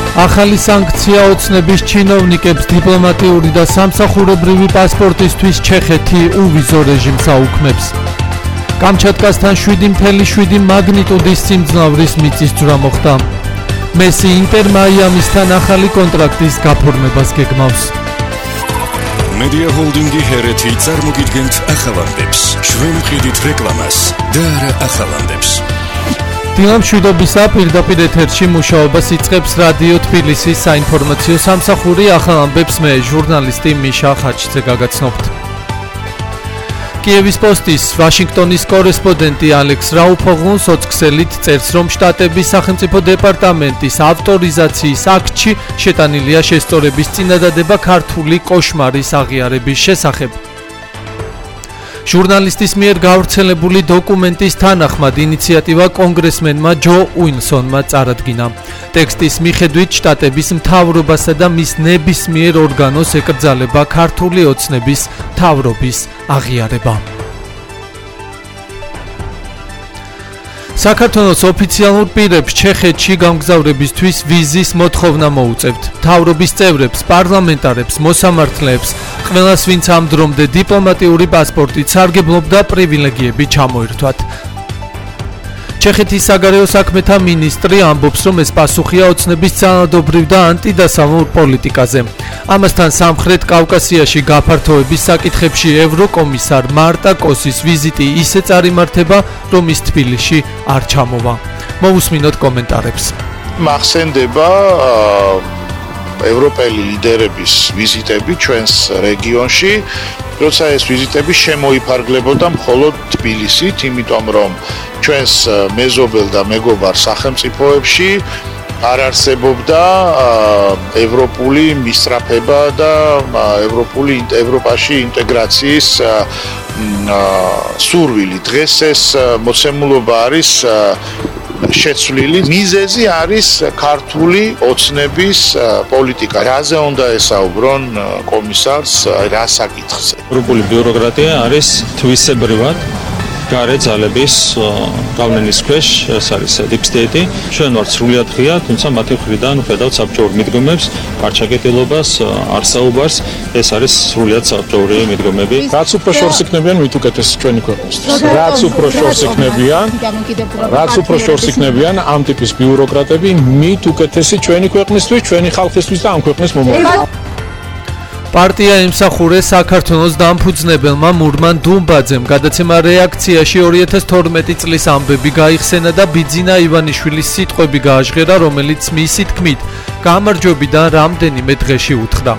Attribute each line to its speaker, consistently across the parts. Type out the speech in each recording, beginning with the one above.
Speaker 1: ახალი სანქცია ოცნების ჩინოვნიკებს დიპლომატიური და სამსახურებრივი პასპორტისთვის ჩეხეთი უვიზო რეჟიმს აუქმებს. კამჩატკასთან 7.7 მაგნიტუდის სიმძლავრის მიწისძვრა მოხდა. მესი ინტერ მაიამისთან ახალი კონტრაქტის გაფორმებას გეგმავს.
Speaker 2: Media Holding-ი ჰერეთი წარმოგიდგენთ ახალანდებს. ჩვენ ვყიდით რეკლამას და არა ახალანდებს.
Speaker 1: დილამშვიდობისა პირდაპირ ეთერში მუშაობას იწყებს რადიო თბილისის საინფორმაციო სამსახური ახალამბებს მე ჟურნალისტი მიშა ხაჩიძე გაგაცნობთ. კიევის პოსტის ვაშინგტონის კორესპონდენტი ალექს რაუფოღლუ სოციალით წერს, რომ შტატების სახელმწიფო დეპარტამენტის ავტორიზაციის აქტში შეტანილია შესწორების წინადადება ქართული კოშმარის აღიარების შესახებ. ჟურნალისტის მიერ გავრცელებული დოკუმენტის თანახმად ინიციატივა კონგრესმენმა ჯო უილსონმა წარადგინა. ტექსტის მიხედვით შტატების მთავრობასა და მის ნებისმიერ ორგანოს ეკრძალება ქართული ოცნების მთავრობის აღიარება. საქართველოს ოფიციალურ პირებს ჩეხეთში გამგზავრებისთვის ვიზის მოთხოვნა მოუწევთ. მთავრობის წევრებს, პარლამენტარებს, მოსამართლეებს, ყველას ვინც ამ დრომდე დიპლომატიური პასპორტით სარგებლობდა პრივილეგიები ჩამოერთვათ. ჩეხეთის საგარეო საქმეთა მინისტრი ამბობს, რომ ეს პასუხია ოცნების ძალადობრივ და ანტიდასავლურ პოლიტიკაზე. ამასთან სამხრეთ კავკასიაში გაფართოების საკითხებში ევროკომისარ მარტა კოსის ვიზიტი ისე წარიმართება, რომ ის თბილისში არ ჩამოვა. მოусმინოთ კომენტარებს.
Speaker 3: მახსენდება ევროპელი ლიდერების ვიზიტები ჩვენს რეგიონში, როცა ეს ვიზიტები შემოიფარგლებოდა მხოლოდ თბილისით, იმიტომ რომ ჩვენს მეზობელ და მეგობარ სახელმწიფოებში არ არსებობდა ევროპული მისწრაფება და ევროპაში ინტეგრაციის სურვილი. დღეს ეს მოცემულობა არის შეცვლილი. მიზეზი არის ქართული ოცნების პოლიტიკა. რაზე უნდა ესაუბრონ კომისარს, რა საკითხზე?
Speaker 4: ევროპული ბიუროკრატია არის თვისებრივად გარე ძალების გავლენის ქვეშ, ეს არის deep state-ი. ჩვენ ვართ სრულიად ღია, თუმცა მათი მხრიდან ხედავთ საბჭოურ მიდგომებს, არჩაგეტილობას, არსაუბარს. ეს არის სრულიად საბჭოური მიდგომები.
Speaker 5: რაც უფრო შორს იქნებიან, მით უკეთესი ჩვენი ქვეყნისთვის. რაც უფრო შორს იქნებიან ამ ტიპის ბიუროკრატები, მით უკეთესი ჩვენი ქვეყნისთვის, ჩვენი ხალხისთვის და ამ ქვეყნის მომავალს.
Speaker 1: პარტია ემსახურეს საქართველოს დამფუძნებელმა მურმან დუმბაძემ. გადაცემა რეაქციაში 2012 წლის ამბები გაიხსენა და ბიძინა ივანიშვილის სიტყვები გააჟღერა, რომელიც მისი თქმით გამარჯვებიდან რამდენიმე დღეში უთხრა.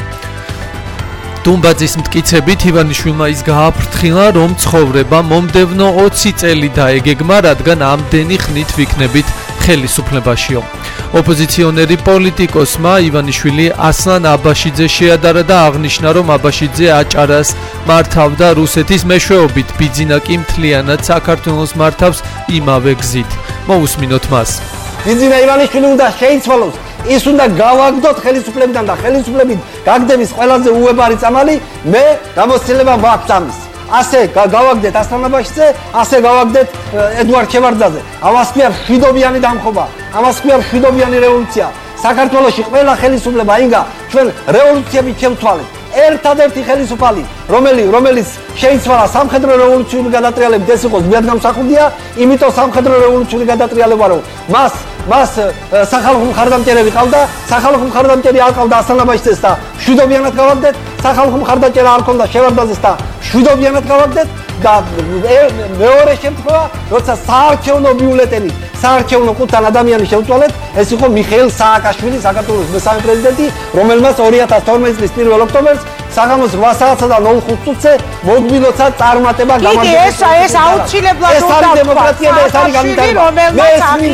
Speaker 1: დუმბაძის მტკიცებით ივანიშვილმა ის გააფრთხილა, რომ ცხოვრება მომდევნო 20 წელი დაეგეგმა, რადგან ამდენი ხნით ვიქნებით ხელისუფლებაშიო. ოპოზიციონერი პოლიტიკოსმა ივანიშვილი ასლან აბაშიძე შეადარა და აღნიშნა, რომ აბაშიძე აჭარას მართავდა რუსეთის მეშვეობით, ბიძინა კი მთლიანად საქართველოს მართავს იმავე გზით. მოусმინოთ მას.
Speaker 6: ბიძინა ივანიშვილი უნდა შეიცვალოს, ის უნდა გავაგდოთ ხელისუფლებიდან და ხელისუფლებით გაგდების ყველაზე უებარი წამალი მე გამოცდილება მაქვს ამის. ასე გავაგდეთ ასლან აბაშიძე, ასე გავაგდეთ ედუარდ ჩევარდაძე. ამას ქვია მშვიდობიანი დამხობა, ამას ქვია მშვიდობიანი რევოლუცია. საქართველოში ყველა ხელისუფლება ინგა ჩვენ რევოლუციებით შევცვალეთ. ერთადერთი ხელისუფალი, რომელიც შეიცვალა სამხედრო რევოლუციური გადატრიალებით, ეს იყო ზვიადგამსახურდია, იმიტომ სამხედრო რევოლუციური გადატრიალება, რომ მას სახალხო მხარდამჭერები ყავდა, სახალხო მხარდამჭერი არ ყავდა ასლან აბაშიძეს და მშვიდობიანად გავაგდეთ, სახალხო მხარდამჭერა არ ყავდა შევარდაძეს და მშვიდობიანად გავაგდეთ და მეორე შემთხვევა, როცა საარჩევნო ბიულეტენი საარჩევნო ყუთთან ადამიანი შევწვალეთ, ეს იყო მიხეილ სააკაშვილი, საქართველოს მესამე პრეზიდენტი, რომელმაც 2012 წლის 1 ოქტომბერს საღამოს 8 საათსა და 05 წუთზე მოგბილოცა წარმატება გამარჯვება.
Speaker 7: ეს აუცილებლად უნდა
Speaker 6: ეს არის დემოკრატია და ეს არის განვითარება. მე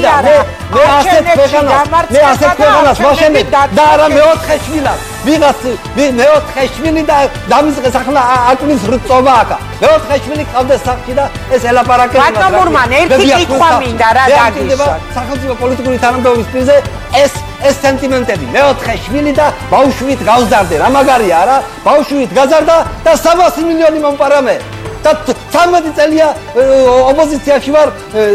Speaker 6: ასეთ ქვეყანას ვაშენებ და არა მეოთხე შვილად. მეოთხე შვილი და დამისყეს ახლა აკლის რწოვა აქა. მეოთხე შვილი ყავდეს სახში და ეს ელაპარაკებს.
Speaker 7: ბატონ მურმან, ერთი კითხვა მინდა რა დაგისვა.
Speaker 6: სახელმწიფო პოლიტიკური თანამდებობის პირზე ეს სენტიმენტები. მეოთხე შვილი და ბავშვით გავზარდე. რა მაგარია რა? ბავშვით გაზარდა და 300 მილიონი მომპარა მე. და 13 წელია ოპოზიციაში ვარ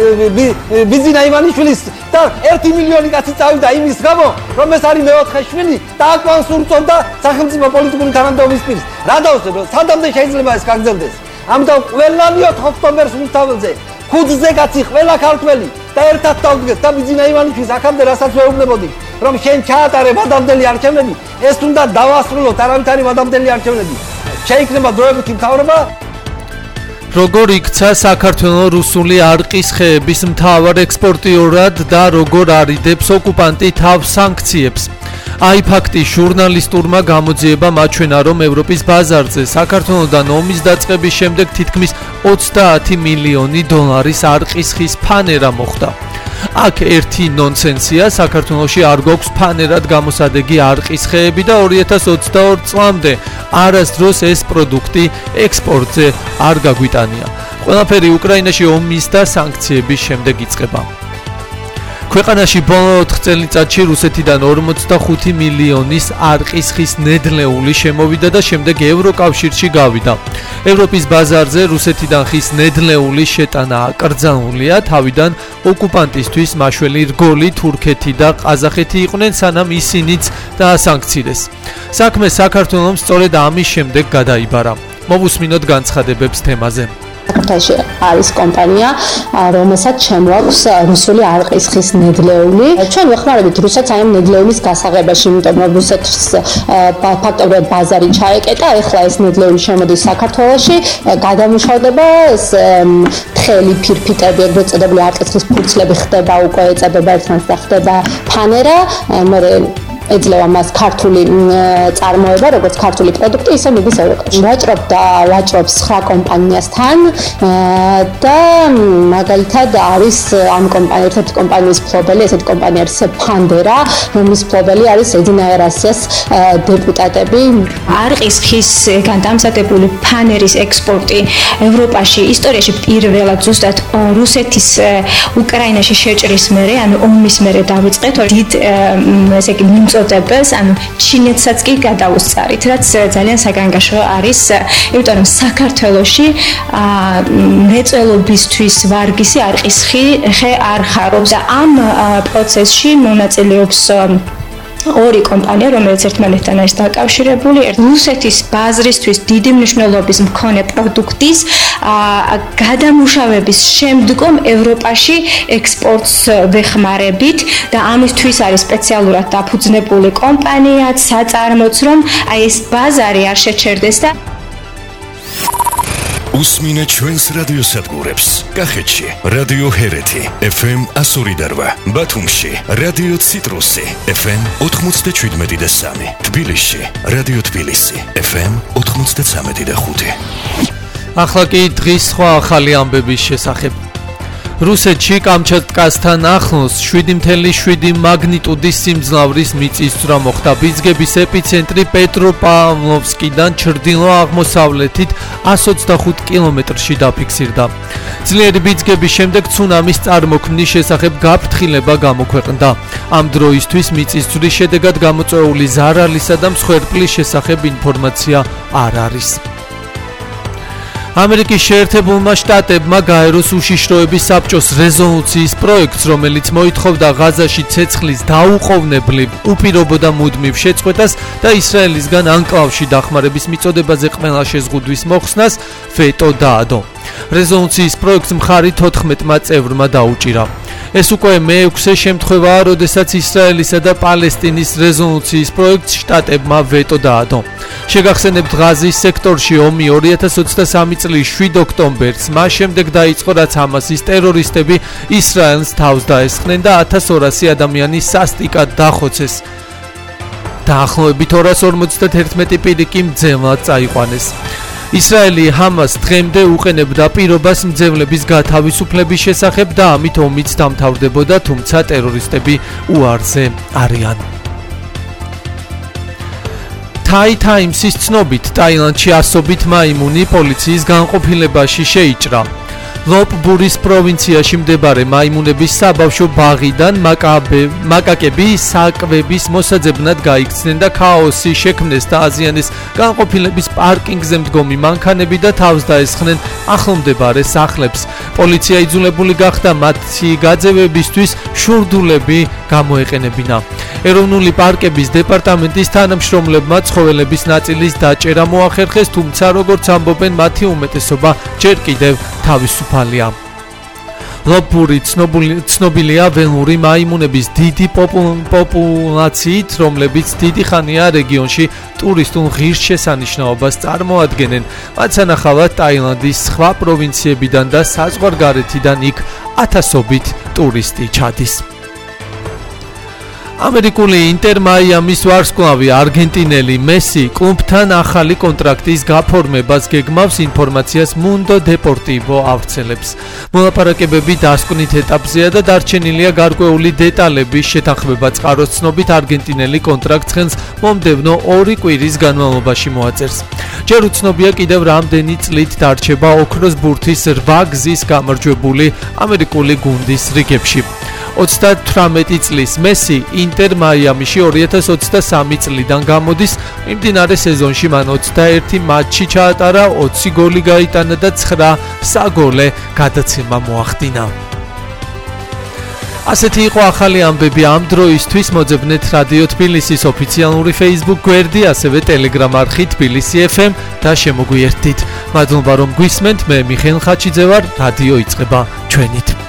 Speaker 6: ბიზინა ივანიშვილის და 1 მილიონი კაცი წავიდა იმის გამო რომ ეს არის მეოთხე შვილი და აკვანს ურწონდა სახელმწიფო პოლიტიკური თანამდებობის პირს რა დავსებო სადამდე შეიძლება ეს გაგრძელდეს ამიტომ ყველანი 4 ოქტომბერს უსწავლზე ხუთზე კაცი ყველა ქართველი და ერთად დავდგეს და ბიზინა ივანიშვილის აქამდე რასაც ვეუბნებოდი რომ შენ ჩაატარე ვადამდელი არჩევნები ეს უნდა დავასრულოთ არავითარი ვადამდელი არჩევნები შეიქმნება დროებითი მთავრობა
Speaker 1: როგორ იქცა საქართველოს რუსული არყის ხეების მთავარ ექსპორტიორად და როგორ არიდებს ოკუპანტი თავს სანქციებს აი ფაქტი ჟურნალისტურმა გამოძიებამ აჩვენა რომ ევროპის ბაზარზე საქართველოსთან ომის დაწყების შემდეგ თითქმის 30 მილიონი დოლარის არყის ხის ფანერა მოხდა აქ ერთი ნონსენსია საქართველოში არ გვაქვს ფანერად გამოსადეგი არყის ხეები და 2022 წლამდე არასდროს ეს პროდუქტი ექსპორტზე არ გაგვიტანია. ყველაფერი უკრაინაში ომის და სანქციების შემდეგ იწყება. ქვეყანაში ბოლო 4 წელიწადში რუსეთიდან 45 მილიონის არყის ხის ნედლეული შემოვიდა და შემდეგ ევროკავშირში გავიდა. ევროპის ბაზარზე რუსეთიდან ხის ნედლეული შეტანა აკრძალულია, თავიდან ოკუპანტისთვის მაშველი რგოლი თურქეთი და ყაზახეთი იყვნენ, სანამ ისინიც დაასანქცირეს. საქმე საქართველოს სწორედ ამის შემდეგ გადაიბარა. მოვუსმინოთ განცხადებებს თემაზე.
Speaker 8: საქართველოში არის კომპანია, რომელსაც შემოაქვს რუსული არყის ხის ნედლეული. ჩვენ ვეხმარებით რუსეთს აი ამ ნედლეულის გასაღებაში, იმიტომ რომ რუსეთს ფაქტობრივად ბაზარი ჩაეკეტა, ეხლა ეს ნედლეული შემოდის საქართველოში, გადამუშავდება ეს თხელი ფირფიტები, ეგრეთ წოდებული არყის ხის ფურცლები ხდება უკვე ეწებება ერთმანეთს და ხდება ფანერა, ეძლევა მას ქართული წარმოება, როგორც ქართული პროდუქტი, ისე მიდის ევროკავშირში. ვაჭრობს 9 კომპანიასთან და მაგალითად არის ამ ერთ-ერთი კომპანიის მფლობელი, ესეთი კომპანია არის ფანდერა, რომლის მფლობელი არის ედინა ერასიას დეპუტატები.
Speaker 9: არყის ხის დამზადებული ფანერის ექსპორტი ევროპაში ისტორიაში პირველად ზუსტად რუსეთის უკრაინაში შეჭრის მერე, ანუ ომის მერე დავიწყეთ, დიდ ესე იგი წოდებებს, ანუ ჩინეთსაც კი გადაუსწარით, რაც ძალიან საგანგაშო არის, იმიტომ რომ საქართველოში მრეწველობისთვის ვარგისი არყის ხე არ ხარობს და ამ პროცესში მონაწილეობს ორი კომპანია, რომელიც ერთმანეთთან არის დაკავშირებული, რუსეთის ბაზრისთვის დიდი მნიშვნელობის მქონე პროდუქტის გადამუშავების შემდგომ ევროპაში ექსპორტს ვეხმარებით და ამისთვის არის სპეციალურად დაფუძნებული კომპანია, საწარმოც, რომ აი ეს ბაზარი არ შეჩერდეს და
Speaker 2: უსმინეთ ჩვენს რადიოსადგურებს. კახეთში რადიო ჰერეთი FM 102.8, ბათუმში რადიო ციტრუსი FM 97.3, თბილისში რადიო თბილისი FM 93.5.
Speaker 1: ახლა კი დღის სხვა ახალი ამბების შესახებ. რუსეთში კამჩატკასთან ახლოს 7.7 მაგნიტუდის სიმძლავრის მიწისძვრა მოხდა. ბიძგების ეპიცენტრი პეტროპავლოვსკიდან ჩრდილო-აღმოსავლეთით 125 კილომეტრში დაფიქსირდა. ძლიერი ბიძგების შემდეგ ცუნამის წარმოქმნის შესახებ გაფრთხილება გამოქვეყნდა. ამ დროისთვის მიწისძვრის შედეგად გამოწვეული ზარალისა და მსხვერპლის შესახებ ინფორმაცია არ არის. ამერიკის შეერთებულმა შტატებმა გაეროს უშიშროების საბჭოს რეზოლუციის პროექტს, რომელიც მოითხოვდა ღაზაში ცეცხლის დაუყოვნებლივ, უპირობო და მუდმივ შეწყვეტას და ისრაელისგან ანკლავში დახმარების მიწოდებაზე ყველა შეზღუდვის მოხსნას, ვეტო დაადო. რეზოლუციის პროექტს მხარი 14 წევრმა დაუჭირა. ეს უკვე მეექვსე შემთხვევაა, როდესაც ისრაელისა და პალესტინის რეზოლუციის პროექტს შტატებმა ვეტო დაადო. შეგახსენებთ, ღაზის სექტორში ომი 2023 წლის 7 ოქტომბერს, მას შემდეგ დაიწყო, რაც ჰამასის ტერორისტები ისრაელს თავს დაესხნენ და 1200 ადამიანი სასტიკად დახოცეს. დაახლოებით 251 პირი კი მძევლად წაიყვანეს. ისრაელი ჰამას დღემდე უყენებდა პირობას მძევლების გათავისუფლების შესახებ და ამით ომიც დამთავრდებოდა, თუმცა ტერორისტები უარზე არიან. Thai Times-ის ცნობით, ტაილანდში ასობით მაიმუნი პოლიციის განყოფილებაში შეიჭრა. ლოპბურის პროვინციაში მდებარე მაიმუნების საბავშვო ბაღიდან მაკაკები საკვების მოსაძებნად გაიქცნენ და ქაოსი შექმნეს და აზიანის განყოფილების პარკინგზე მდგომი მანქანები და თავს დაესხნენ ახლომდებარე სახლებს. პოლიცია იძულებული გახდა მათი გაძევებისთვის შურდულები გამოეყენებინა. ეროვნული პარკების დეპარტამენტის თანამშრომლებმა ცხოველების ნაწილის დაჭერა მოახერხეს, თუმცა როგორც ამბობენ, მათი უმეტესობა ჯერ კიდევ თავისუფალია. ლოპბური ცნობილია ველური მაიმუნების დიდი პოპულაციით, რომლებიც დიდი ხანია რეგიონში ტურისტულ ღირსშესანიშნაობას წარმოადგენენ. მათ სანახავად ტაილანდის სხვა პროვინციებიდან და საზღვარგარეთიდან იქ ათასობით ტურისტი ჩადის. ამერიკული ინტერ მაიამის ვარსკვლავი არგენტინელი მესი კლუბთან ახალი კონტრაქტის გაფორმებას გეგმავს, ინფორმაციას Mundo Deportivo ავრცელებს. მოლაპარაკებები დასკვნით ეტაპზეა და დარჩენილია გარკვეული დეტალების შეთანხმება. წყაროს ცნობით არგენტინელი კონტრაქტს ხელს მომდევნო 2 კვირის განმავლობაში მოაწერს. ჯერ უცნობია კიდევ რამდენი წლით დარჩება ოქროს ბურთის 8 გზის გამარჯვებული ამერიკული გუნდის რიგებში. 38 წლის მესი ინტერ მაიამიში 2023 წლიდან გამოდის. მიმდინარე სეზონში მან 21 მატჩი ჩაატარა, 20 გოლი გაიტანა და 9 საგოლე გადაცემა მოახდინა. ასეთი იყო ახალი ამბები ამ დროისთვის. მოძებნეთ რადიო თბილისის ოფიციალური Facebook გვერდი, ასევე Telegram არხი თბილისი FM და შემოგვიერთდით. მადლობა რომ გვისმენთ. მე მიხეილ ხაჩიძე ვარ. რადიო იწყება ჩვენით.